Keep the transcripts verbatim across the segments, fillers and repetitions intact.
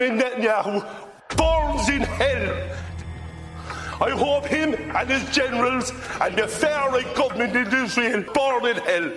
Netanyahu burns in hell. I hope him and his generals and the far-right government in Israel burn in hell.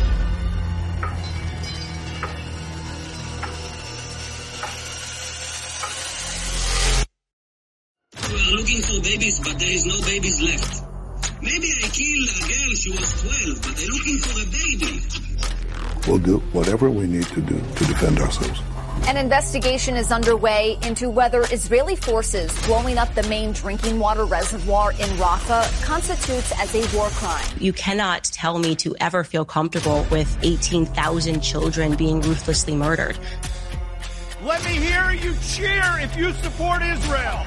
We are looking for babies, but there is no babies left. Maybe I killed a girl, she was twelve, but I'm looking for a baby. We'll do whatever we need to do to defend ourselves. An investigation is underway into whether Israeli forces blowing up the main drinking water reservoir in Rafah constitutes as a war crime. You cannot tell me to ever feel comfortable with eighteen thousand children being ruthlessly murdered. Let me hear you cheer if you support Israel.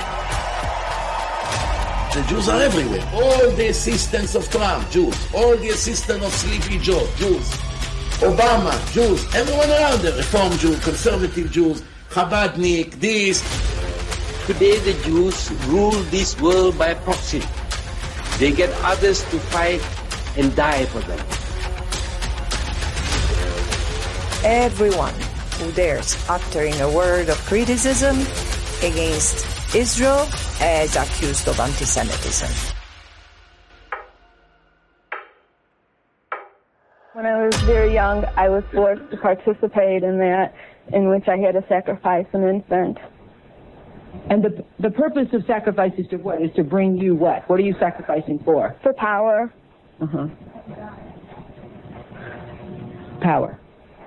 The Jews are everywhere. All the assistants of Trump, Jews. All the assistants of Sleepy Joe, Jews. Obama, Jews. Everyone around there. Reform Jews, conservative Jews, Chabadnik, this. Today the Jews rule this world by proxy. They get others to fight and die for them. Everyone who dares uttering a word of criticism against Israel is accused of anti-Semitism. When I was very young, I was forced to participate in that, in which I had to sacrifice an infant. And the the purpose of sacrifice is to what? Is to bring you what? What are you sacrificing for? For power. Uh-huh. Power.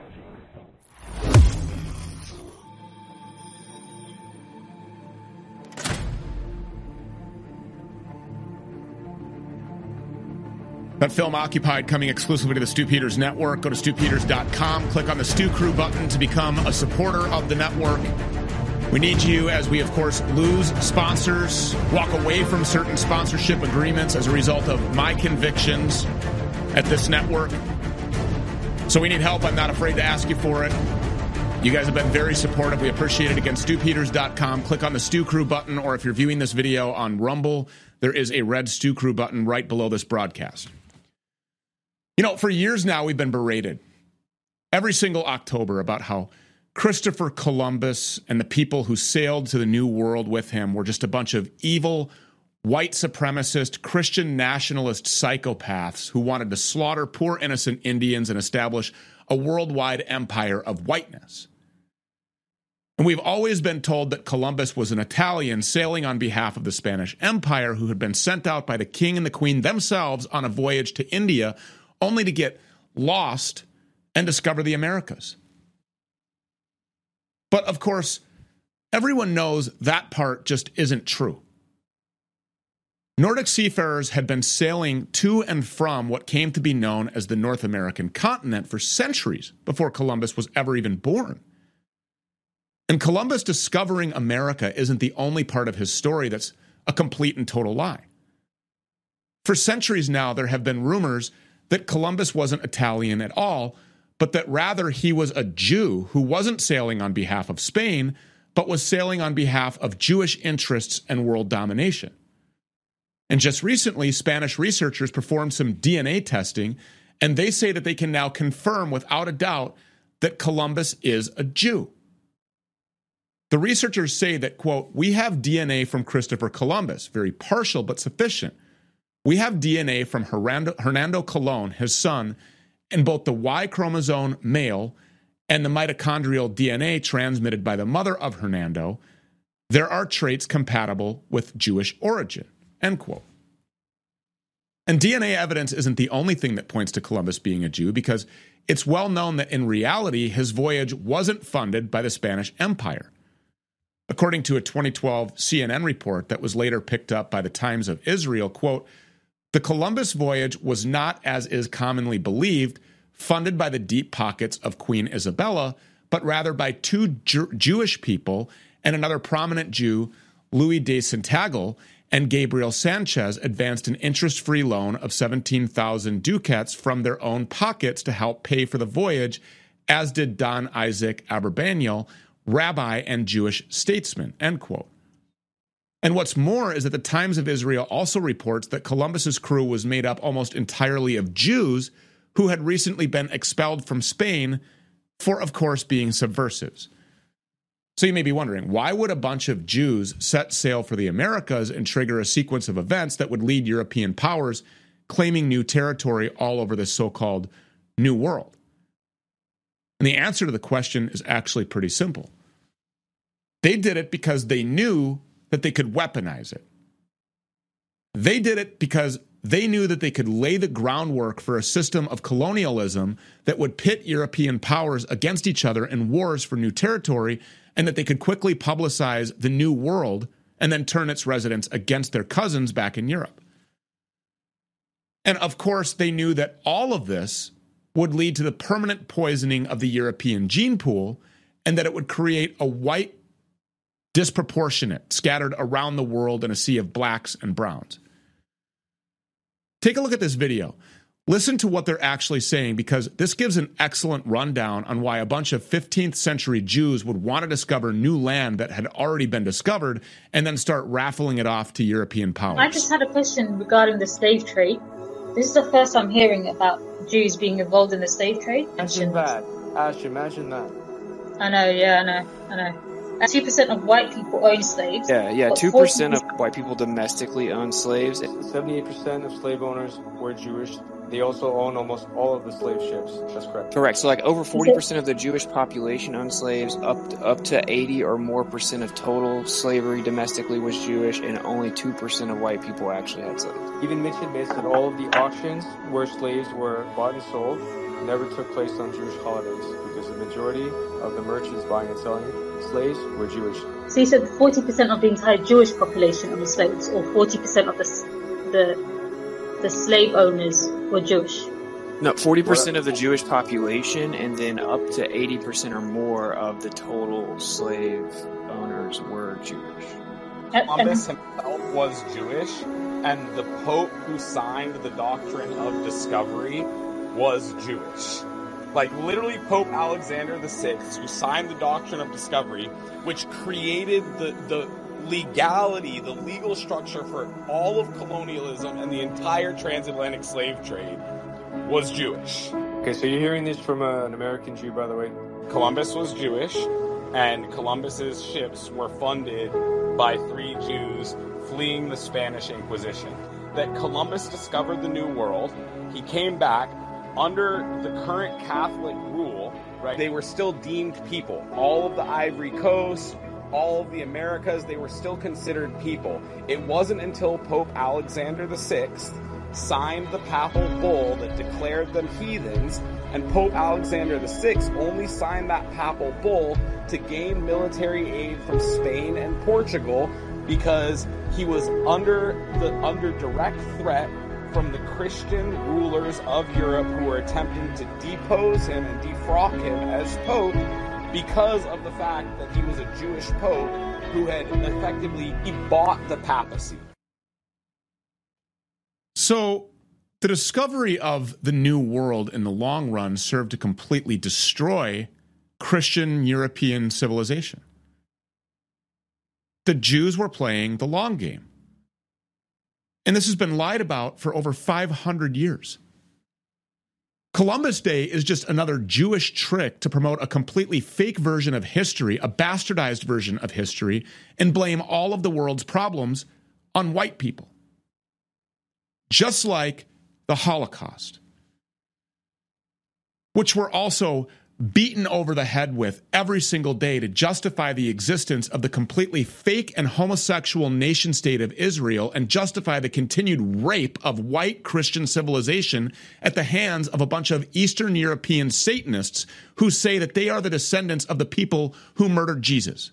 That film Occupied coming exclusively to the Stu Peters Network. Go to stu peters dot com. Click on the Stu Crew button to become a supporter of the network. We need you as we, of course, lose sponsors, walk away from certain sponsorship agreements as a result of my convictions at this network. So we need help. I'm not afraid to ask you for it. You guys have been very supportive. We appreciate it. Again, stu peters dot com. Click on the Stu Crew button, or if you're viewing this video on Rumble, there is a red Stu Crew button right below this broadcast. You know, for years now, we've been berated every single October about how Christopher Columbus and the people who sailed to the New World with him were just a bunch of evil, white supremacist, Christian nationalist psychopaths who wanted to slaughter poor innocent Indians and establish a worldwide empire of whiteness. And we've always been told that Columbus was an Italian sailing on behalf of the Spanish Empire who had been sent out by the king and the queen themselves on a voyage to India only to get lost and discover the Americas. But, of course, everyone knows that part just isn't true. Nordic seafarers had been sailing to and from what came to be known as the North American continent for centuries before Columbus was ever even born. And Columbus discovering America isn't the only part of his story that's a complete and total lie. For centuries now, there have been rumors that Columbus wasn't Italian at all, but that rather he was a Jew who wasn't sailing on behalf of Spain, but was sailing on behalf of Jewish interests and world domination. And just recently, Spanish researchers performed some D N A testing, and they say that they can now confirm without a doubt that Columbus is a Jew. The researchers say that, quote, we have D N A from Christopher Columbus, very partial but sufficient. We have D N A from Hernando, Hernando Colon, his son, and both the Y chromosome male and the mitochondrial D N A transmitted by the mother of Hernando. There are traits compatible with Jewish origin, end quote. And D N A evidence isn't the only thing that points to Columbus being a Jew, because it's well known that in reality, his voyage wasn't funded by the Spanish Empire. According to a twenty twelve C N N report that was later picked up by the Times of Israel, quote, the Columbus voyage was not, as is commonly believed, funded by the deep pockets of Queen Isabella, but rather by two Jew- Jewish people and another prominent Jew, Louis de Centagle, and Gabriel Sanchez advanced an interest-free loan of seventeen thousand ducats from their own pockets to help pay for the voyage, as did Don Isaac Abarbanel, rabbi and Jewish statesman, end quote. And what's more is that the Times of Israel also reports that Columbus's crew was made up almost entirely of Jews who had recently been expelled from Spain for, of course, being subversives. So you may be wondering, why would a bunch of Jews set sail for the Americas and trigger a sequence of events that would lead European powers claiming new territory all over this so-called New World? And the answer to the question is actually pretty simple. They did it because they knew that they could weaponize it. They did it because they knew that they could lay the groundwork for a system of colonialism that would pit European powers against each other in wars for new territory, and that they could quickly publicize the New World and then turn its residents against their cousins back in Europe. And of course, they knew that all of this would lead to the permanent poisoning of the European gene pool, and that it would create a white disproportionate scattered around the world in a sea of blacks and browns. Take a look at this video. Listen to what they're actually saying, because this gives an excellent rundown on why a bunch of fifteenth century Jews would want to discover new land that had already been discovered and then start raffling it off to European powers. I just had a question regarding the slave trade. This is the first I'm hearing about Jews being involved in the slave trade. Imagine that. Ash, imagine that. I know, yeah, I know, I know. two percent of white people own slaves. Yeah, yeah, two percent of white people domestically own slaves. seventy-eight percent of slave owners were Jewish. They also own almost all of the slave ships. That's correct. Correct. So like over forty percent of the Jewish population owned slaves, up to, up to eighty or more percent of total slavery domestically was Jewish, and only two percent of white people actually had slaves. Even Mitch admits that all of the auctions where slaves were bought and sold never took place on Jewish holidays, because the majority of the merchants buying and selling slaves were Jewish. So you said forty percent of the entire Jewish population owned slaves, or forty percent of the the the slave owners were Jewish? No, forty percent of the Jewish population, and then up to eighty percent or more of the total slave owners were Jewish. Columbus himself was Jewish, and the Pope who signed the Doctrine of Discovery was Jewish. Like, literally, Pope Alexander the Sixth, who signed the Doctrine of Discovery, which created the, the legality, the legal structure for all of colonialism and the entire transatlantic slave trade, was Jewish. Okay, so you're hearing this from uh, an American Jew, by the way. Columbus was Jewish, and Columbus's ships were funded by three Jews fleeing the Spanish Inquisition. That Columbus discovered the New World, he came back. Under the current Catholic rule, right, they were still deemed people. All of the Ivory Coast, all of the Americas, they were still considered people. It wasn't until Pope Alexander the Sixth signed the papal bull that declared them heathens, and Pope Alexander the Sixth only signed that papal bull to gain military aid from Spain and Portugal, because he was under the under direct threat from the Christian rulers of Europe who were attempting to depose him and defrock him as Pope, because of the fact that he was a Jewish Pope who had effectively he bought the papacy. So the discovery of the New World in the long run served to completely destroy Christian European civilization. The Jews were playing the long game. And this has been lied about for over five hundred years. Columbus Day is just another Jewish trick to promote a completely fake version of history, a bastardized version of history, and blame all of the world's problems on white people. Just like the Holocaust, which were also beaten over the head with every single day to justify the existence of the completely fake and homosexual nation state of Israel, and justify the continued rape of white Christian civilization at the hands of a bunch of Eastern European Satanists who say that they are the descendants of the people who murdered Jesus.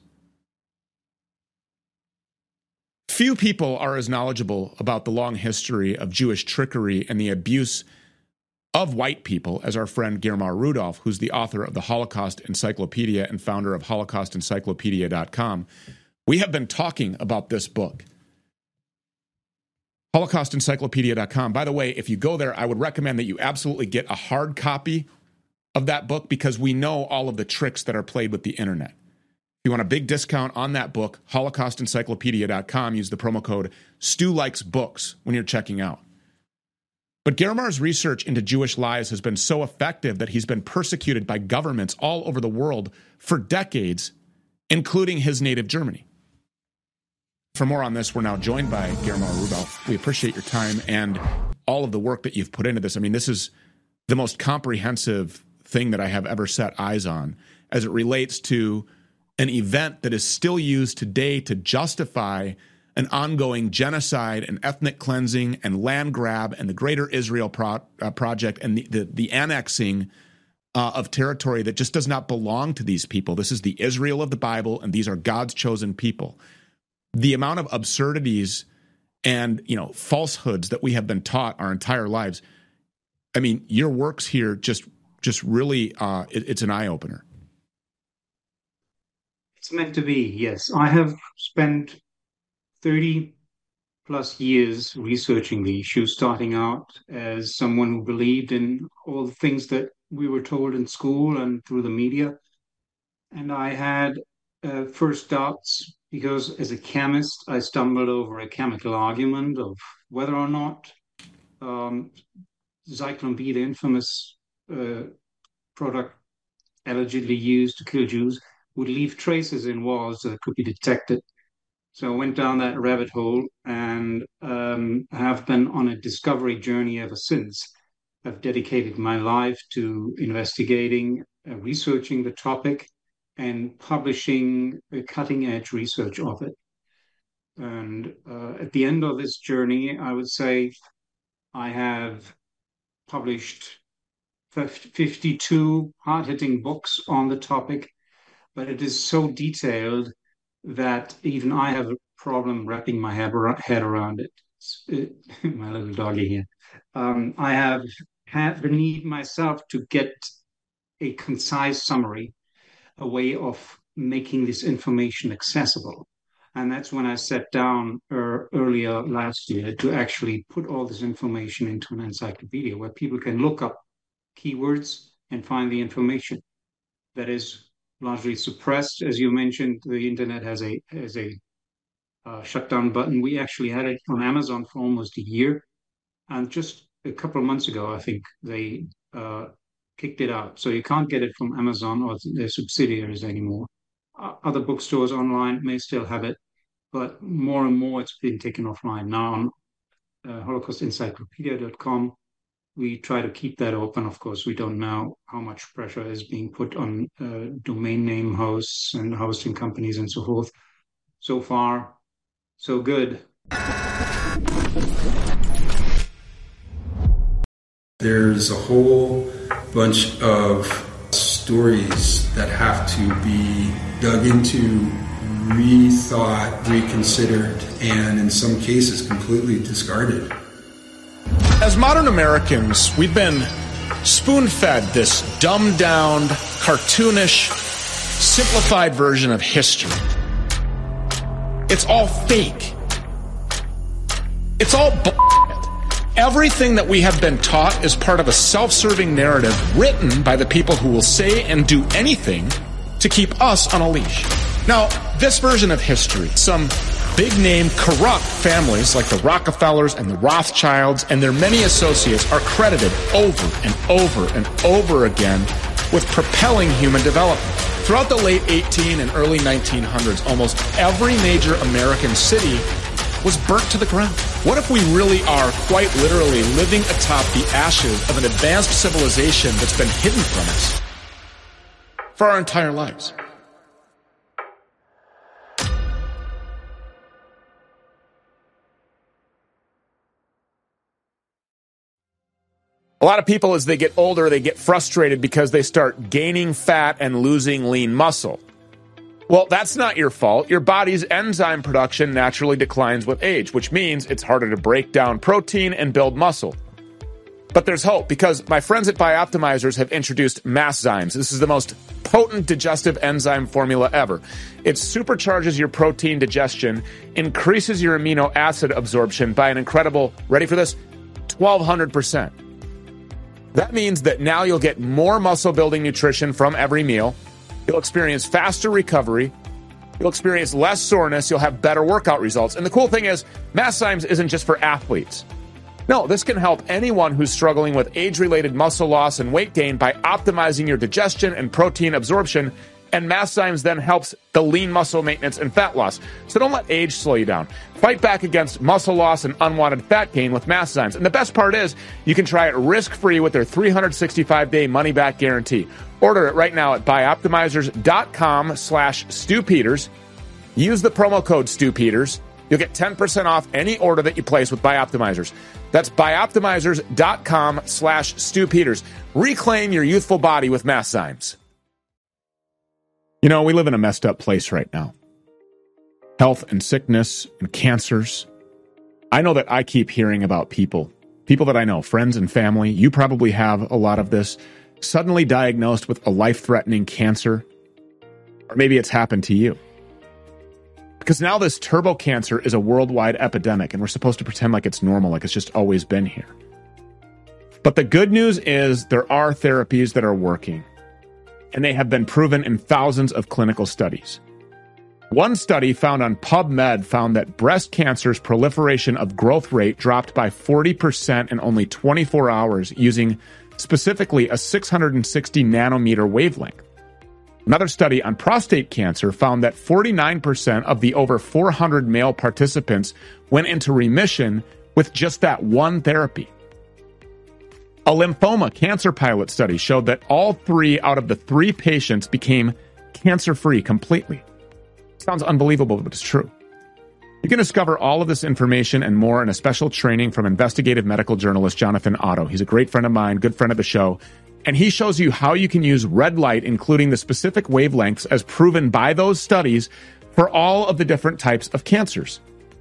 Few people are as knowledgeable about the long history of Jewish trickery and the abuse of white people as our friend Germar Rudolph, who's the author of the Holocaust Encyclopedia and founder of Holocaust Encyclopedia dot com. We have been talking about this book, Holocaust Encyclopedia dot com. By the way, if you go there, I would recommend that you absolutely get a hard copy of that book, because we know all of the tricks that are played with the internet. If you want a big discount on that book, Holocaust Encyclopedia dot com, use the promo code Stu Likes Books when you're checking out. But Germar's research into Jewish lies has been so effective that he's been persecuted by governments all over the world for decades including his native Germany. For more on this, we're now joined by Guillermo Rubel. We appreciate your time and all of the work that you've put into this. I mean, this is the most comprehensive thing that I have ever set eyes on as it relates to an event that is still used today to justify an ongoing genocide and ethnic cleansing and land grab and the Greater Israel Pro- uh, Project and the, the, the annexing uh, of territory that just does not belong to these people. This is the Israel of the Bible, and these are God's chosen people. The amount of absurdities and, you know, falsehoods that we have been taught our entire lives. I mean, your works here just just really, uh, it, it's an eye-opener. It's meant to be, yes. I have spent thirty plus years researching the issue, starting out as someone who believed in all the things that we were told in school and through the media. And I had uh, first doubts because as a chemist, I stumbled over a chemical argument of whether or not um, Zyklon B, the infamous uh, product allegedly used to kill Jews, would leave traces in walls that could be detected. So I went down that rabbit hole and um, have been on a discovery journey ever since. I've dedicated my life to investigating, uh, researching the topic, and publishing a cutting-edge research of it. And uh, at the end of this journey, I would say I have published fifty-two hard-hitting books on the topic, but it is so detailed that even I have a problem wrapping my head around it. it my little doggy here. Um, I have had the need myself to get a concise summary, a way of making this information accessible. And that's when I sat down er, earlier last year to actually put all this information into an encyclopedia where people can look up keywords and find the information that is largely suppressed. As you mentioned, the internet has a has a uh, shutdown button. We actually had it on Amazon for almost a year. And just a couple of months ago, I think they uh, kicked it out. So you can't get it from Amazon or their subsidiaries anymore. Uh, other bookstores online may still have it, but more and more it's been taken offline. Now on uh, holocaust encyclopedia dot com, we try to keep that open. Of course, we don't know how much pressure is being put on uh, domain name hosts and hosting companies and so forth. So far, so good. There's a whole bunch of stories that have to be dug into, rethought, reconsidered, and in some cases completely discarded. As modern Americans, we've been spoon-fed this dumbed-down, cartoonish, simplified version of history. It's all fake. It's all bullshit. Everything that we have been taught is part of a self-serving narrative written by the people who will say and do anything to keep us on a leash. Now, this version of history, some big-name corrupt families like the Rockefellers and the Rothschilds and their many associates are credited over and over and over again with propelling human development. Throughout the late eighteen and early nineteen hundreds, almost every major American city was burnt to the ground. What if we really are quite literally living atop the ashes of an advanced civilization that's been hidden from us for our entire lives? A lot of people, as they get older, they get frustrated because they start gaining fat and losing lean muscle. Well, that's not your fault. Your body's enzyme production naturally declines with age, which means it's harder to break down protein and build muscle. But there's hope, because my friends at Bioptimizers have introduced Masszymes. This is the most potent digestive enzyme formula ever. It supercharges your protein digestion, increases your amino acid absorption by an incredible, ready for this, twelve hundred percent. That means that now you'll get more muscle-building nutrition from every meal. You'll experience faster recovery. You'll experience less soreness. You'll have better workout results. And the cool thing is, Masszymes isn't just for athletes. No, this can help anyone who's struggling with age-related muscle loss and weight gain by optimizing your digestion and protein absorption And Masszymes then helps the lean muscle maintenance and fat loss. So don't let age slow you down. Fight back against muscle loss and unwanted fat gain with Masszymes. And the best part is you can try it risk-free with their three hundred sixty-five day money-back guarantee. Order it right now at bioptimizers.com slash Stu Peters. Use the promo code Stu Peters. You'll get ten percent off any order that you place with Bioptimizers. That's bioptimizers.com slash Stu Peters. Reclaim your youthful body with Masszymes. You know, we live in a messed up place right now. Health and sickness and cancers. I know that I keep hearing about people, people that I know, friends and family. You probably have a lot of this. Suddenly diagnosed with a life-threatening cancer. Or maybe it's happened to you. Because now this turbo cancer is a worldwide epidemic, and we're supposed to pretend like it's normal, like it's just always been here. But the good news is there are therapies that are working, and they have been proven in thousands of clinical studies. One study found on PubMed found that breast cancer's proliferation of growth rate dropped by forty percent in only twenty-four hours using specifically a six hundred sixty nanometer wavelength. Another study on prostate cancer found that forty-nine percent of the over four hundred male participants went into remission with just that one therapy. A lymphoma cancer pilot study showed that all three out of the three patients became cancer-free completely. Sounds unbelievable, but it's true. You can discover all of this information and more in a special training from investigative medical journalist Jonathan Otto. He's a great friend of mine, good friend of the show. And he shows you how you can use red light, including the specific wavelengths as proven by those studies for all of the different types of cancers,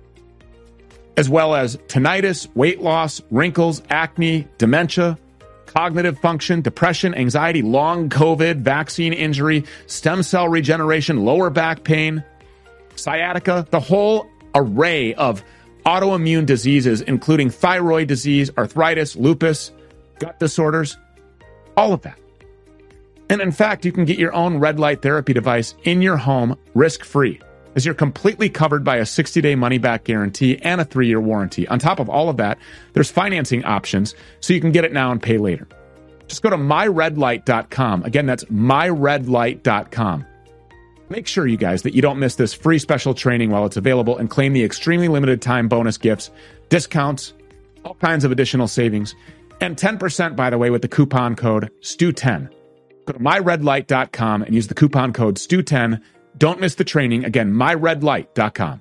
as well as tinnitus, weight loss, wrinkles, acne, dementia, cognitive function, depression, anxiety, long COVID, vaccine injury, stem cell regeneration, lower back pain, sciatica, the whole array of autoimmune diseases, including thyroid disease, arthritis, lupus, gut disorders. All of that. And in fact, you can get your own red light therapy device in your home risk-free, as you're completely covered by a sixty day money-back guarantee and a three year warranty. On top of all of that, there's financing options, so you can get it now and pay later. Just go to my red light dot com. Again, that's my red light dot com. Make sure, you guys, that you don't miss this free special training while it's available and claim the extremely limited time bonus gifts, discounts, all kinds of additional savings. And ten percent, by the way, with the coupon code S T U ten. Go to my red light dot com and use the coupon code S T U ten. Don't miss the training. Again, my red light dot com.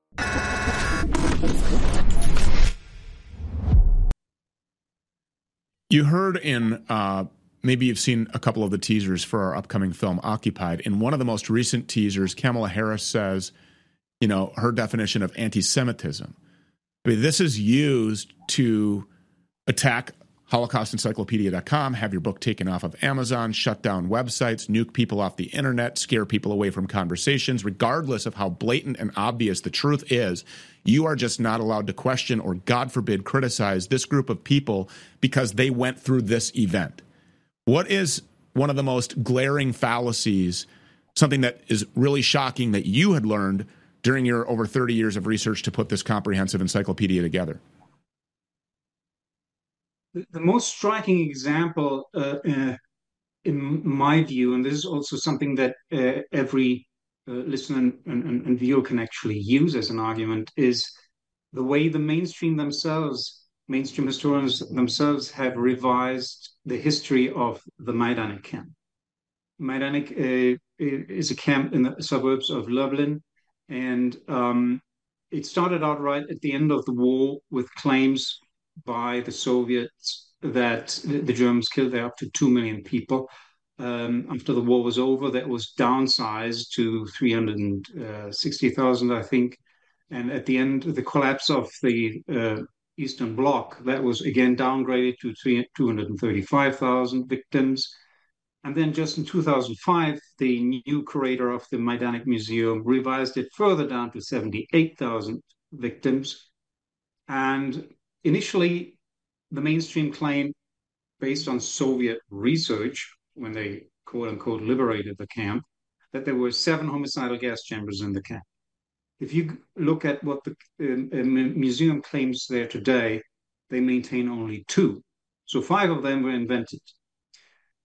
You heard in, uh, maybe you've seen a couple of the teasers for our upcoming film, Occupied. In one of the most recent teasers, Kamala Harris says, you know, her definition of anti-Semitism. I mean, this is used to attack Holocaust Encyclopedia dot com, have your book taken off of Amazon, shut down websites, nuke people off the internet, scare people away from conversations. Regardless of how blatant and obvious the truth is, you are just not allowed to question or, God forbid, criticize this group of people because they went through this event. What is one of the most glaring fallacies, something that is really shocking that you had learned during your over thirty years of research to put this comprehensive encyclopedia together? The most striking example, uh, uh, in my view, and this is also something that uh, every uh, listener and, and, and viewer can actually use as an argument, is the way the mainstream themselves, mainstream historians themselves, have revised the history of the Majdanek camp. Majdanek uh, is a camp in the suburbs of Lublin, and um, it started out right at the end of the war with claims by the Soviets that the Germans killed there up to two million people. Um, after the war was over, that was downsized to three hundred sixty thousand, I think. And at the end, the collapse of the uh, Eastern Bloc, that was again downgraded to two hundred thirty-five thousand victims. And then just in two thousand five, the new curator of the Majdanek Museum revised it further down to seventy-eight thousand victims. And initially, the mainstream claimed, based on Soviet research, when they quote-unquote liberated the camp, that there were seven homicidal gas chambers in the camp. If you look at what the uh, museum claims there today, they maintain only two. So five of them were invented.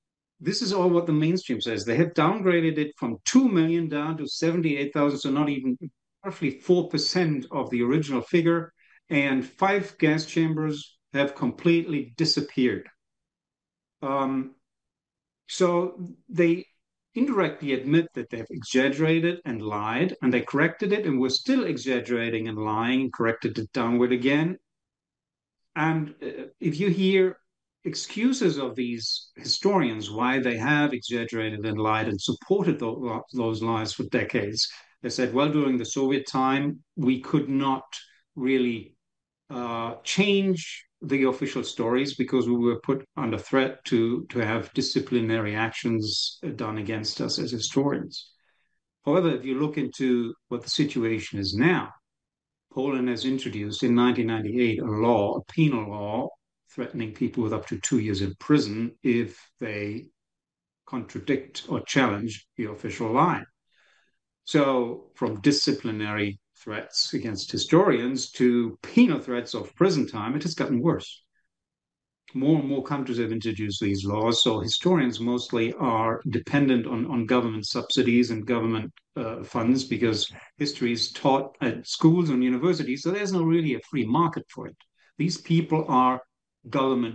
this is all what the mainstream says. They have downgraded it from two million down to seventy-eight thousand, so not even roughly four percent of the original figure. And five gas chambers have completely disappeared. Um, so they indirectly admit that they've exaggerated and lied, and they corrected it, and we're still exaggerating and lying, and corrected it downward again. And uh, if you hear excuses of these historians why they have exaggerated and lied and supported those, those lies for decades, they said, well, during the Soviet time, we could not really uh, change the official stories because we were put under threat to, to have disciplinary actions done against us as historians. However, if you look into what the situation is now, Poland has introduced in nineteen ninety-eight a law, a penal law, threatening people with up to two years in prison if they contradict or challenge the official line. So from disciplinary threats against historians to penal threats of prison time, it has gotten worse. More and more countries have introduced these laws, so historians mostly are dependent on, on government subsidies and government uh, funds because history is taught at schools and universities, so there's no really a free market for it. These people are government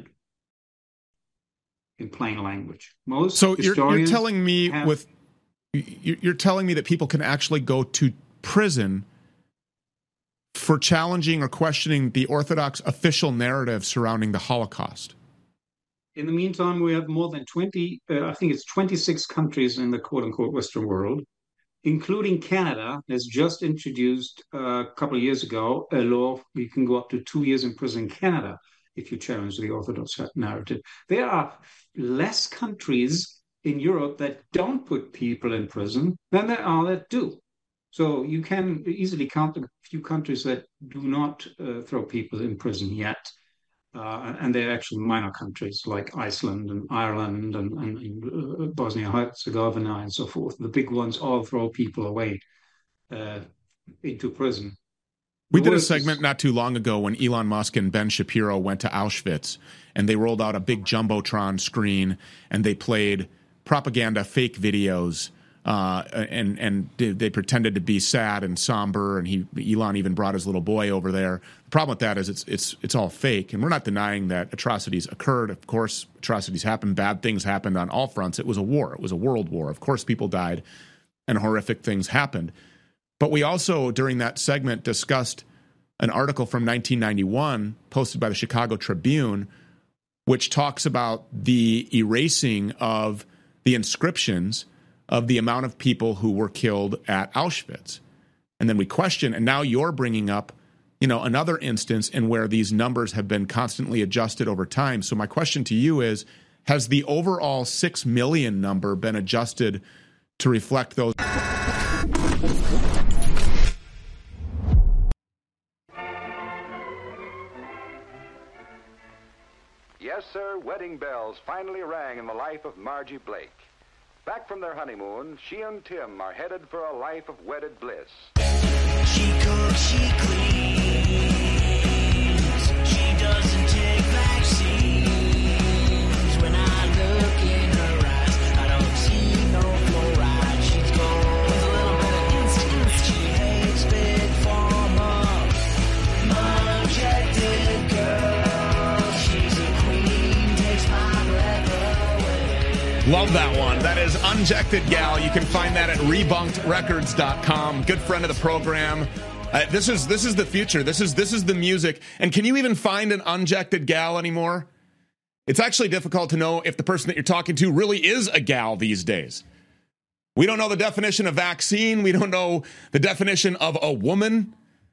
in plain language. Most so you're, you're telling me have, with you're telling me that people can actually go to prison for challenging or questioning the Orthodox official narrative surrounding the Holocaust. In the meantime, we have more than twenty, uh, I think it's twenty-six countries in the quote-unquote Western world, including Canada, has just introduced uh, a couple of years ago a law you can go up to two years in prison in Canada if you challenge the Orthodox narrative. There are less countries in Europe that don't put people in prison than there are that do. So you can easily count a few countries that do not uh, throw people in prison yet. Uh, and they're actually minor countries like Iceland and Ireland and, and, and uh, Bosnia-Herzegovina and so forth. The big ones all throw people away uh, into prison. We did a segment not too long ago when Elon Musk and Ben Shapiro went to Auschwitz, and they rolled out a big Jumbotron screen, and they played propaganda fake videos. Uh, and and they pretended to be sad and somber, and he Elon even brought his little boy over there. The problem with that is it's it's it's all fake, and we're not denying that atrocities occurred. Of course, atrocities happened. Bad things happened on all fronts. It was a war. It was a world war. Of course, people died, and horrific things happened. But we also, during that segment, discussed an article from nineteen ninety-one posted by the Chicago Tribune, which talks about the erasing of the inscriptions of the amount of people who were killed at Auschwitz. And then we question, and now you're bringing up, you know, another instance in where these numbers have been constantly adjusted over time. So my question to you is, has the overall six million number been adjusted to reflect those? Yes, sir, wedding bells finally rang in the life of Margie Blake. Back from their honeymoon, she and Tim are headed for a life of wedded bliss. She cooks, she cleans, she doesn't take vaccines. When I look in her eyes, I don't see no fluoride. She's gold with a little bit of instinct. She hates big pharma, unrejected girl. She's a queen, takes my breath away. Love that one. That is Unjected Gal. You can find that at rebunked records dot com. Good friend of the program. Uh, this is this is the future. This is this is the music. And can you even find an unjected gal anymore? It's actually difficult to know if the person that you're talking to really is a gal these days. We don't know the definition of vaccine. We don't know the definition of a woman.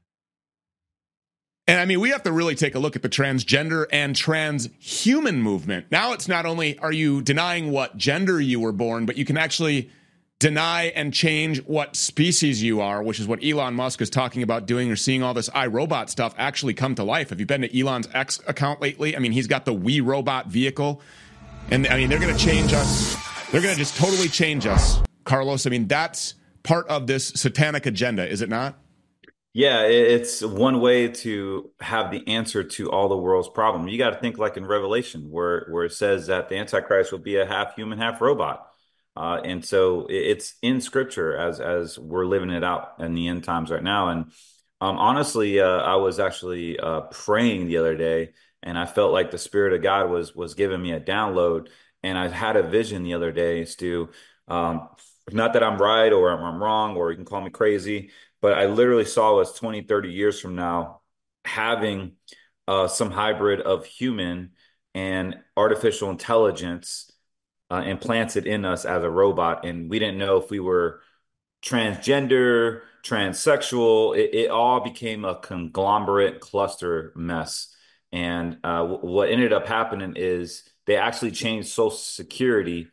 And I mean, we have to really take a look at the transgender and transhuman movement. Now it's not only are you denying what gender you were born, but you can actually deny and change what species you are, which is what Elon Musk is talking about doing. You're seeing all this iRobot stuff actually come to life. Have you been to Elon's X account lately? I mean, he's got the Wii Robot vehicle. And I mean, they're going to change us. They're going to just totally change us. Carlos, I mean, that's part of this satanic agenda, is it not? Yeah, it's one way to have the answer to all the world's problem. You got to think like in Revelation, where where it says that the Antichrist will be a half human, half robot, uh, and so it's in Scripture as as we're living it out in the end times right now. And um, honestly, uh, I was actually uh, praying the other day, and I felt like the Spirit of God was was giving me a download, and I had a vision the other day, Stu. Um, not that I'm right or I'm wrong, or you can call me crazy. But I literally saw us twenty, thirty years from now having uh, some hybrid of human and artificial intelligence uh, implanted in us as a robot. And we didn't know if we were transgender, transsexual. It, it all became a conglomerate cluster mess. And uh, w- what ended up happening is they actually changed Social Security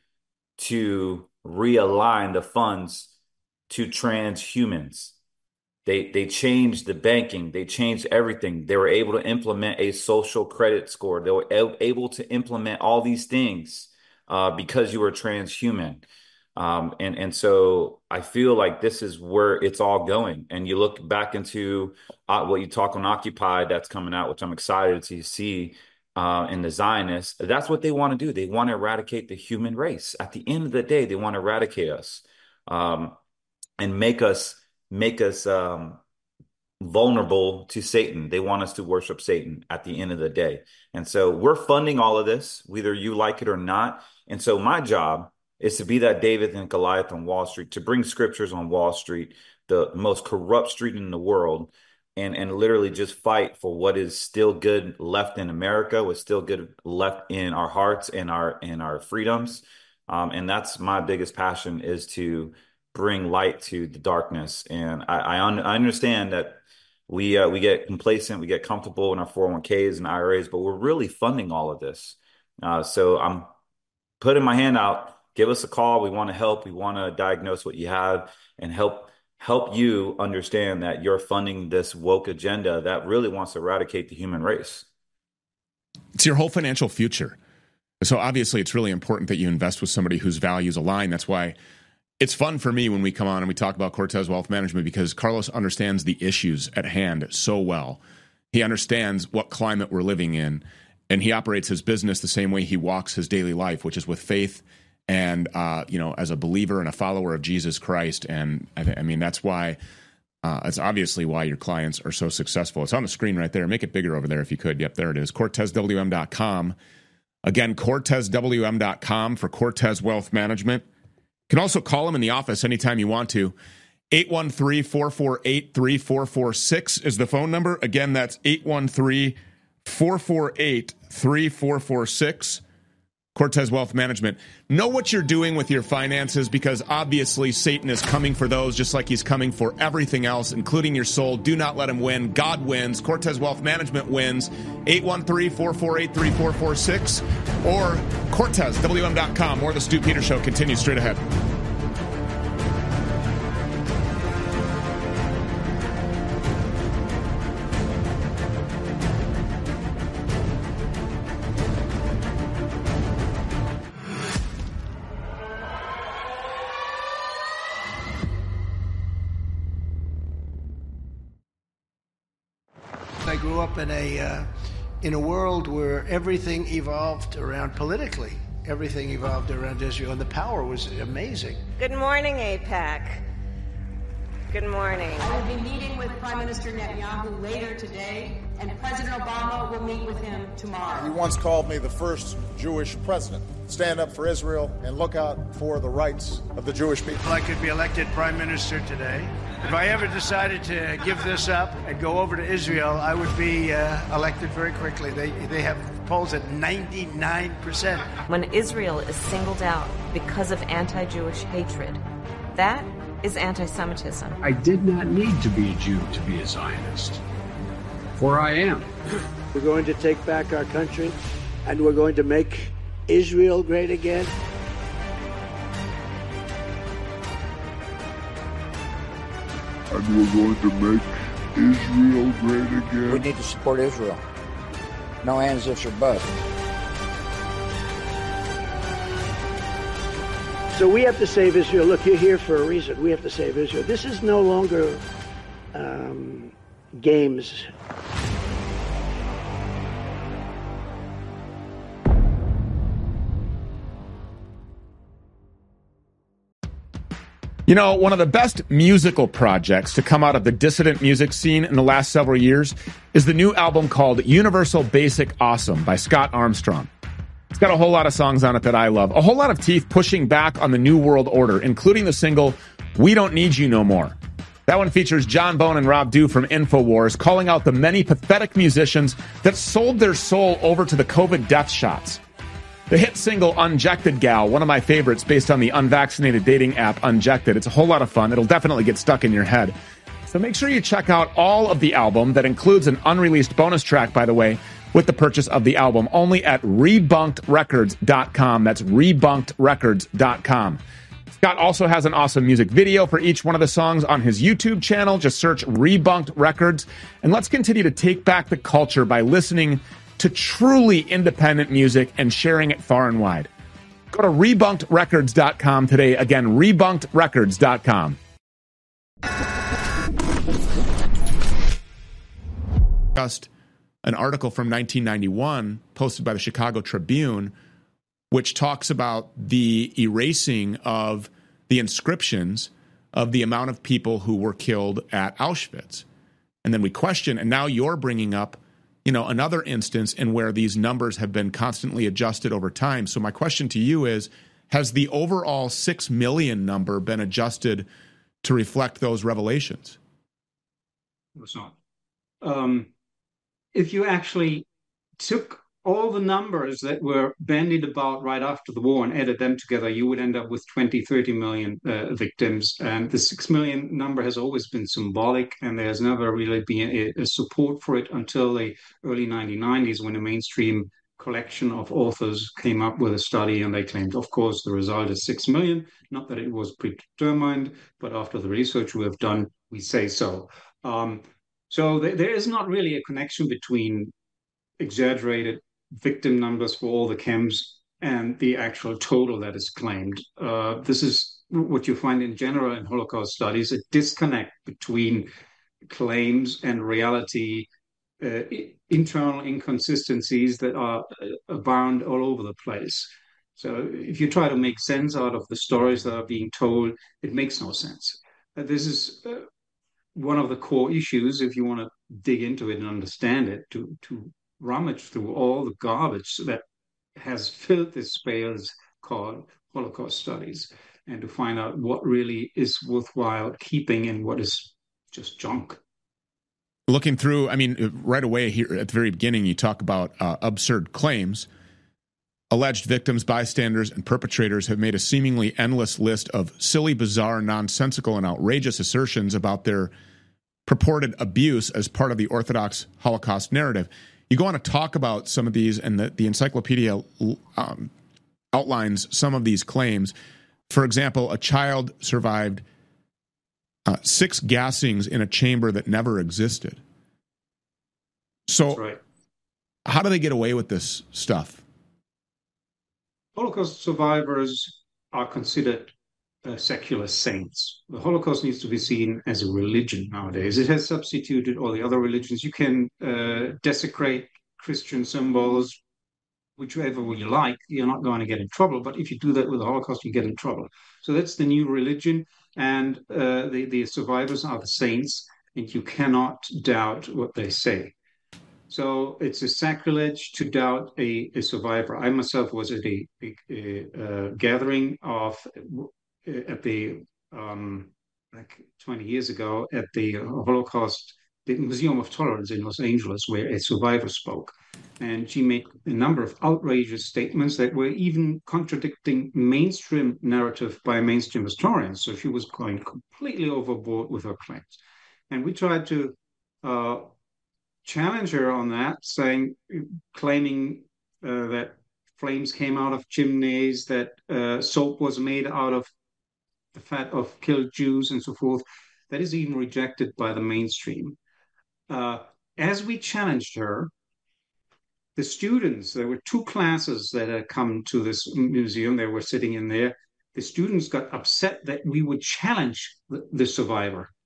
to realign the funds to transhumans. They they changed the banking. They changed everything. They were able to implement a social credit score. They were able to implement all these things uh, because you were transhuman. Um, and, and so I feel like this is where it's all going. And you look back into uh, what you talk on Occupy that's coming out, which I'm excited to see uh, in the Zionists. That's what they want to do. They want to eradicate the human race. At the end of the day, they want to eradicate us um, and make us make us um, vulnerable to Satan. They want us to worship Satan at the end of the day. And so we're funding all of this, whether you like it or not. And so my job is to be that David and Goliath on Wall Street, to bring scriptures on Wall Street, the most corrupt street in the world, and, and literally just fight for what is still good left in America, what's still good left in our hearts and our, and our freedoms. Um, and that's my biggest passion, is to bring light to the darkness. And I, I, un- I understand that we uh, we get complacent, we get comfortable in our four oh one k's and I R As, but we're really funding all of this. Uh, so I'm putting my hand out. Give us a call. We want to help. We want to diagnose what you have and help help you understand that you're funding this woke agenda that really wants to eradicate the human race. It's your whole financial future. So obviously it's really important that you invest with somebody whose values align. That's why it's fun for me when we come on and we talk about Cortez Wealth Management, because Carlos understands the issues at hand so well. He understands what climate we're living in, and he operates his business the same way he walks his daily life, which is with faith and, uh, you know, as a believer and a follower of Jesus Christ. And I, th- I mean, that's why, uh, it's obviously why your clients are so successful. It's on the screen right there. Make it bigger over there if you could. Yep, there it is. Cortez W M dot com. Again, Cortez W M dot com for Cortez Wealth Management. You can also call him in the office anytime you want to. eight one three, four four eight, three four four six is the phone number. Again, that's eight one three, four four eight, three four four six. Cortez Wealth Management. Know what you're doing with your finances, because obviously Satan is coming for those just like he's coming for everything else, including your soul. Do not let him win. God wins. Cortez Wealth Management wins. eight one three, four four eight, three four four six or Cortez W M dot com. More of the Stu Peters Show continues straight ahead. I grew up in a uh, in a world where everything evolved around politically. Everything evolved around Israel, and the power was amazing. Good morning, AIPAC. Good morning. I will be meeting with Prime Minister Netanyahu later today, and President Obama will meet with him tomorrow. He once called me the first Jewish president. Stand up for Israel and look out for the rights of the Jewish people. I could be elected Prime Minister today. If I ever decided to give this up and go over to Israel, I would be uh, elected very quickly. They they have polls at ninety-nine percent. When Israel is singled out because of anti-Jewish hatred, that is anti-Semitism. I did not need to be a Jew to be a Zionist, for I am. We're going to take back our country, and we're going to make Israel great again. And we're going to make Israel great again. We need to support Israel. No ands, ifs, or buts. So we have to save Israel. Look, you're here for a reason. We have to save Israel. This is no longer um, games. You know, one of the best musical projects to come out of the dissident music scene in the last several years is the new album called Universal Basic Awesome by Scott Armstrong. It's got a whole lot of songs on it that I love. A whole lot of teeth pushing back on the New World Order, including the single We Don't Need You No More. That one features John Bone and Rob Dew from InfoWars calling out the many pathetic musicians that sold their soul over to the COVID death shots. The hit single Unjected Gal, one of my favorites based on the unvaccinated dating app Unjected. It's a whole lot of fun. It'll definitely get stuck in your head. So make sure you check out all of the album. That includes an unreleased bonus track, by the way, with the purchase of the album, only at rebunked records dot com. That's rebunked records dot com. Scott also has an awesome music video for each one of the songs on his YouTube channel. Just search Rebunked Records. And let's continue to take back the culture by listening to truly independent music and sharing it far and wide. Go to rebunked records dot com today. Again, rebunked records dot com. Just an article from nineteen ninety-one posted by the Chicago Tribune, which talks about the erasing of the inscriptions of the amount of people who were killed at Auschwitz. And then we question, and now you're bringing up, you know, another instance in where these numbers have been constantly adjusted over time. So my question to you is, has the overall six million number been adjusted to reflect those revelations? It's not. Um, if you actually took all the numbers that were bandied about right after the war and added them together, you would end up with twenty, thirty million uh, victims. And the six million number has always been symbolic, and there's never really been a, a support for it until the early nineteen nineties, when a mainstream collection of authors came up with a study, and they claimed, of course, the result is six million. Not that it was predetermined, but after the research we have done, we say so. Um, so th- there is not really a connection between exaggerated victim numbers for all the camps and the actual total that is claimed. Uh, this is what you find in general in Holocaust studies, a disconnect between claims and reality, uh, internal inconsistencies that are abound all over the place. So if you try to make sense out of the stories that are being told, it makes no sense. Uh, this is uh, one of the core issues, if you want to dig into it and understand it, to to rummage through all the garbage that has filled this space called Holocaust studies, and to find out what really is worthwhile keeping and what is just junk. Looking through, I mean, right away here at the very beginning, you talk about uh, absurd claims. Alleged victims, bystanders, and perpetrators have made a seemingly endless list of silly, bizarre, nonsensical, and outrageous assertions about their purported abuse as part of the Orthodox Holocaust narrative. You go on to talk about some of these, and the, the encyclopedia um, outlines some of these claims. For example, a child survived uh, six gassings in a chamber that never existed. So, That's right. How do they get away with this stuff? Holocaust survivors are considered uh, secular saints. The Holocaust needs to be seen as a religion nowadays. It has substituted all the other religions. You can uh, desecrate Christian symbols, whichever you like. You're not going to get in trouble. But if you do that with the Holocaust, you get in trouble. So that's the new religion. And uh, the, the survivors are the saints, and you cannot doubt what they say. So it's a sacrilege to doubt a, a survivor. I myself was at a, a, a, a gathering of at the um, like twenty years ago at the Holocaust the Museum of Tolerance in Los Angeles, where a survivor spoke, and she made a number of outrageous statements that were even contradicting mainstream narrative by mainstream historians. So she was going completely overboard with her claims, and we tried to uh, challenge her on that, saying, claiming uh, that flames came out of chimneys, that uh, soap was made out of the fat of killed Jews, and so forth. That is even rejected by the mainstream. Uh, as we challenged her, the students, there were two classes that had come to this museum, they were sitting in there. The students got upset that we would challenge the, the survivor.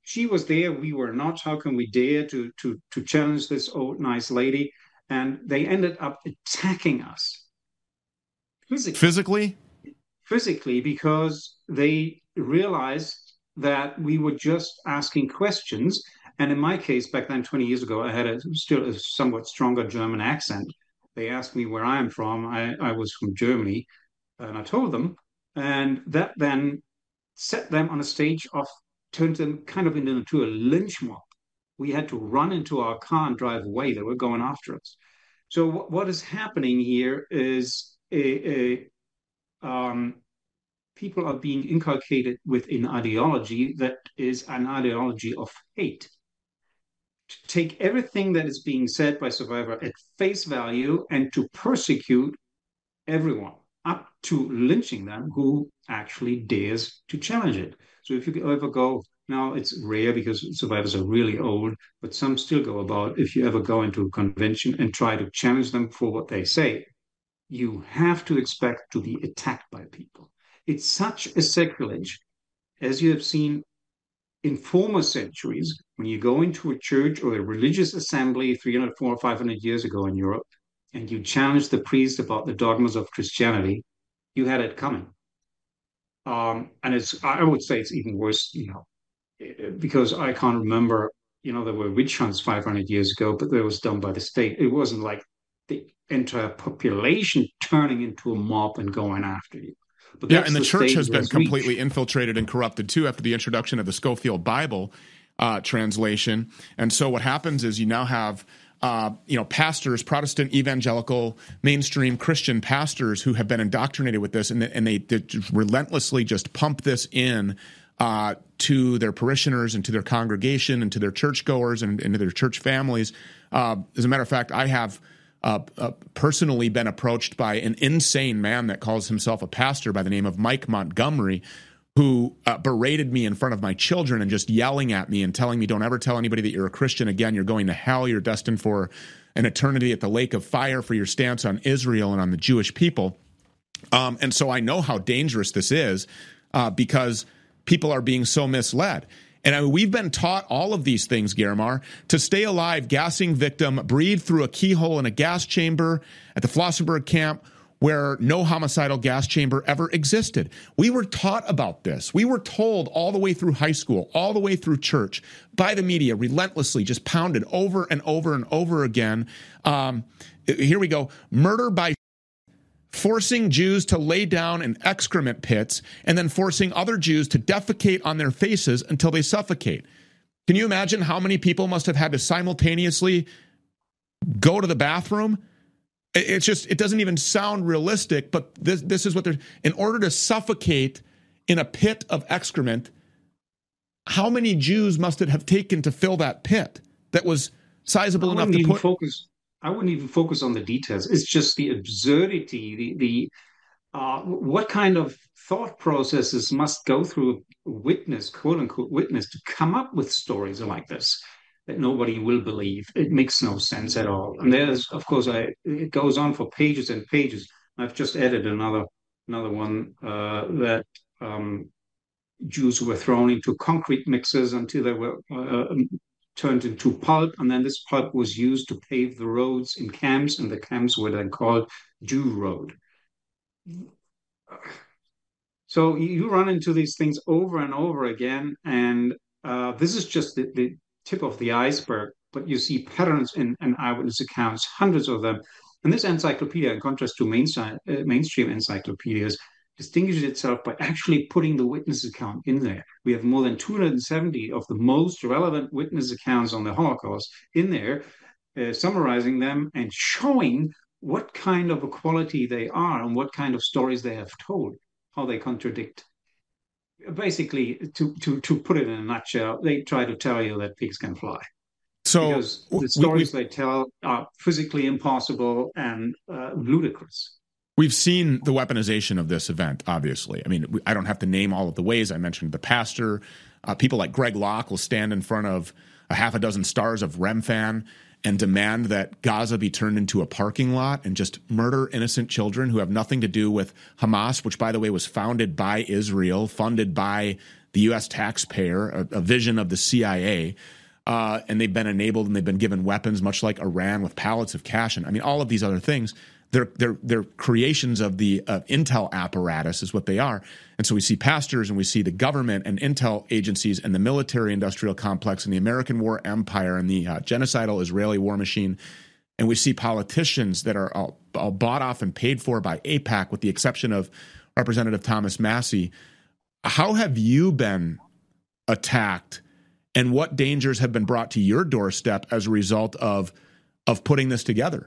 she was there, we were not. How can we dare to to to challenge this old nice lady? And they ended up attacking us physically. Physically? Physically, because they realized that we were just asking questions. And in my case, back then, twenty years ago, I had a still a somewhat stronger German accent. They asked me where I am from. I, I was from Germany, and I told them. And that then set them on a stage of, turned them kind of into, into a lynch mob. We had to run into our car and drive away. They were going after us. So w- what is happening here is a, a um, people are being inculcated with an ideology that is an ideology of hate. To take everything that is being said by Survivor at face value and to persecute everyone, up to lynching them who actually dares to challenge it. So if you ever go, now it's rare because survivors are really old, but some still go about, if you ever go into a convention and try to challenge them for what they say, you have to expect to be attacked by people. It's such a sacrilege, as you have seen in former centuries, when you go into a church or a religious assembly three hundred, four hundred, five hundred years ago in Europe, and you challenge the priest about the dogmas of Christianity, you had it coming. Um, and it's, I would say it's even worse, you know, because I can't remember, you know, there were witch hunts five hundred years ago, but that was done by the state. It wasn't like the entire population turning into a mob and going after you. But yeah, and the, the church has been reached. completely infiltrated and corrupted too after the introduction of the Scofield Bible uh, translation. And so what happens is you now have uh, you know pastors, Protestant, evangelical, mainstream Christian pastors who have been indoctrinated with this, and they, and they, they relentlessly just pump this in uh, to their parishioners and to their congregation and to their churchgoers and, and to their church families. Uh, as a matter of fact, I have Uh, uh, personally been approached by an insane man that calls himself a pastor by the name of Mike Montgomery, who uh, berated me in front of my children and just yelling at me and telling me, don't ever tell anybody that you're a Christian again. You're going to hell. You're destined for an eternity at the lake of fire for your stance on Israel and on the Jewish people. Um, and so I know how dangerous this is uh, because people are being so misled. And I mean, we've been taught all of these things, Gerimar, to stay alive, gassing victim, breathe through a keyhole in a gas chamber at the Flossenburg camp where no homicidal gas chamber ever existed. We were taught about this. We were told all the way through high school, all the way through church, by the media, relentlessly, just pounded over and over and over again. Um, here we go. Murder by forcing Jews to lay down in excrement pits and then forcing other Jews to defecate on their faces until they suffocate. Can you imagine how many people must have had to simultaneously go to the bathroom? It's just, it doesn't even sound realistic, but this, this is what they're, in order to suffocate in a pit of excrement, how many Jews must it have taken to fill that pit that was sizable enough to put... Focus. I wouldn't even focus on the details. It's just the absurdity, the, the uh, what kind of thought processes must go through a witness, quote unquote witness, to come up with stories like this that nobody will believe. It makes no sense at all. And there's, of course, I, it goes on for pages and pages. I've just added another another one uh, that um, Jews were thrown into concrete mixers until they were uh, turned into pulp, and then this pulp was used to pave the roads in camps, and the camps were then called Jew Road. So you run into these things over and over again, and uh, this is just the, the tip of the iceberg, but you see patterns in, in eyewitness accounts, hundreds of them. And this encyclopedia, in contrast to mainstream, uh, mainstream encyclopedias, distinguishes itself by actually putting the witness account in there. We have more than two hundred seventy of the most relevant witness accounts on the Holocaust in there, uh, summarizing them and showing what kind of a quality they are and what kind of stories they have told, how they contradict. Basically, to, to, to put it in a nutshell, they try to tell you that pigs can fly. So because the stories we, we, they tell are physically impossible and uh, ludicrous. We've seen the weaponization of this event, obviously. I mean, I don't have to name all of the ways. I mentioned the pastor. Uh, people like Greg Locke will stand in front of a half a dozen stars of Remfan and demand that Gaza be turned into a parking lot and just murder innocent children who have nothing to do with Hamas, which, by the way, was founded by Israel, funded by the U S taxpayer, a, a vision of the C I A, uh, and they've been enabled and they've been given weapons, much like Iran with pallets of cash. And I mean, all of these other things, they're, they're, they're creations of the uh, intel apparatus is what they are. And so we see pastors and we see the government and intel agencies and the military industrial complex and the American war empire and the uh, genocidal Israeli war machine. And we see politicians that are all, all bought off and paid for by AIPAC, with the exception of Representative Thomas Massie. How have you been attacked, and what dangers have been brought to your doorstep as a result of of putting this together?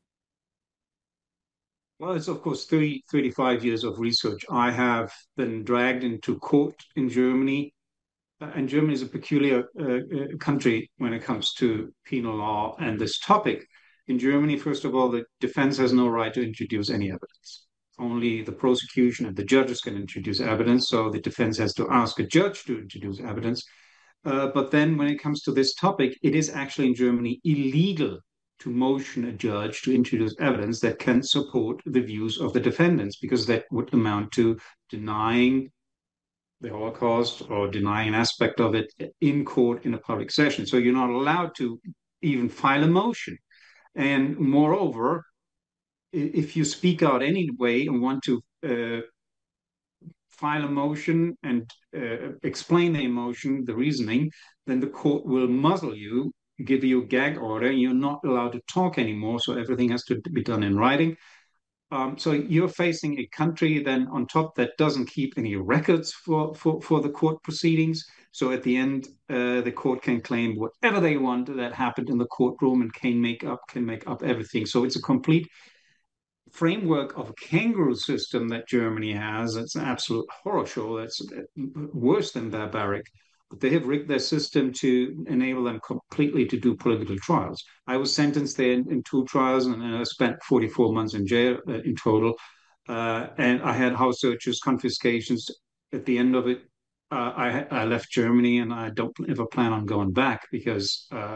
Well, it's of course thirty, thirty-five years of research. I have been dragged into court in Germany, uh, and Germany is a peculiar uh, country when it comes to penal law and this topic. In Germany, first of all, the defense has no right to introduce any evidence. Only the prosecution and the judges can introduce evidence, so the defense has to ask a judge to introduce evidence. Uh, but then when it comes to this topic, it is actually in Germany illegal to motion a judge to introduce evidence that can support the views of the defendants, because that would amount to denying the Holocaust or denying an aspect of it in court in a public session. So you're not allowed to even file a motion. And moreover, if you speak out anyway and want to uh, file a motion and uh, explain the emotion, the reasoning, then the court will muzzle you, give you a gag order, and you're not allowed to talk anymore. So everything has to be done in writing. Um, so you're facing a country then on top that doesn't keep any records for, for, for the court proceedings. So at the end, uh, the court can claim whatever they want that happened in the courtroom and can make up can make up everything. So it's a complete framework of a kangaroo system that Germany has. It's an absolute horror show. That's worse than barbaric. But they have rigged their system to enable them completely to do political trials. I was sentenced there in, in two trials, and I spent forty-four months in jail uh, in total. Uh, and I had house searches, confiscations. At the end of it, uh, I, I left Germany, and I don't ever plan on going back, because uh,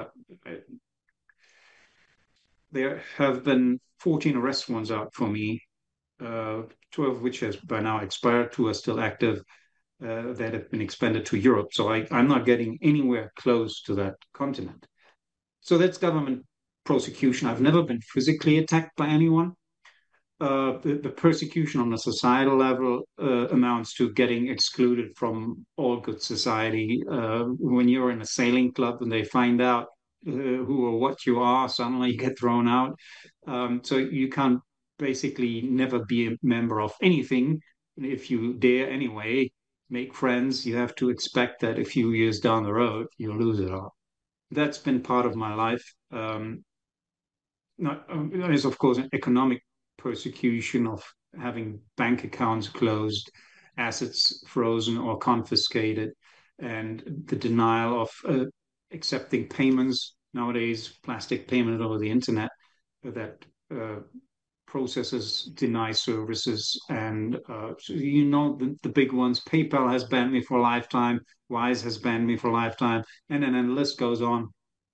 there have been fourteen arrest warrants out for me, uh, twelve of which has by now expired, two are still active, uh, that have been expanded to Europe. So I, I'm not getting anywhere close to that continent. So that's government prosecution. I've never been physically attacked by anyone. Uh, the, the persecution on a societal level uh, amounts to getting excluded from all good society. Uh, when you're in a sailing club and they find out uh, who or what you are, suddenly you get thrown out. Um, so you can't basically never be a member of anything. If you dare anyway make friends, you have to expect that a few years down the road, you'll lose it all. That's been part of my life. Um, not, um, there is, of course, an economic persecution of having bank accounts closed, assets frozen or confiscated, and the denial of uh, accepting payments. Nowadays, plastic payment over the internet that uh, processors deny services. And uh, so you know the, the big ones. PayPal has banned me for a lifetime. Wise has banned me for a lifetime. And then and the list goes on.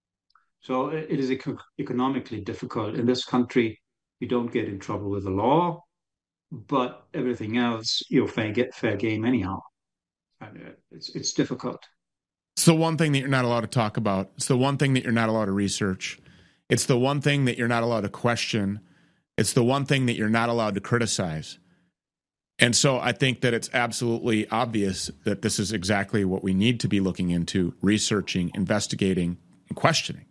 So it is eco- economically difficult. In this country, you don't get in trouble with the law, but everything else, you'll fair, get fair game anyhow. And it's, it's difficult. It's the one thing that you're not allowed to talk about. It's the one thing that you're not allowed to research. It's the one thing that you're not allowed to question. It's the one thing that you're not allowed to criticize. And so I think that it's absolutely obvious that this is exactly what we need to be looking into, researching, investigating, and questioning.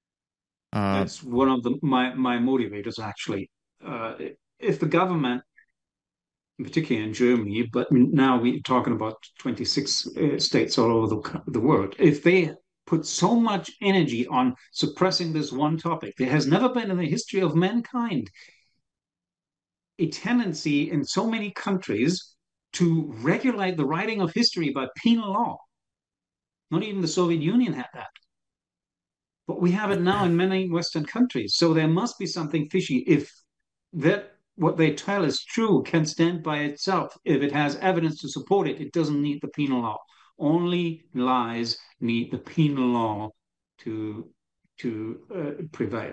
Uh, That's one of the, my, my motivators, actually. Uh, if the government, particularly in Germany, but now we're talking about twenty-six uh, states all over the, the world, if they put so much energy on suppressing this one topic, there has never been in the history of mankind a tendency in so many countries to regulate the writing of history by penal law. Not even the Soviet Union had that. But we have it now in many Western countries. So there must be something fishy. If that what they tell is true, can stand by itself, if it has evidence to support it, it doesn't need the penal law. Only lies need the penal law to to uh, prevail.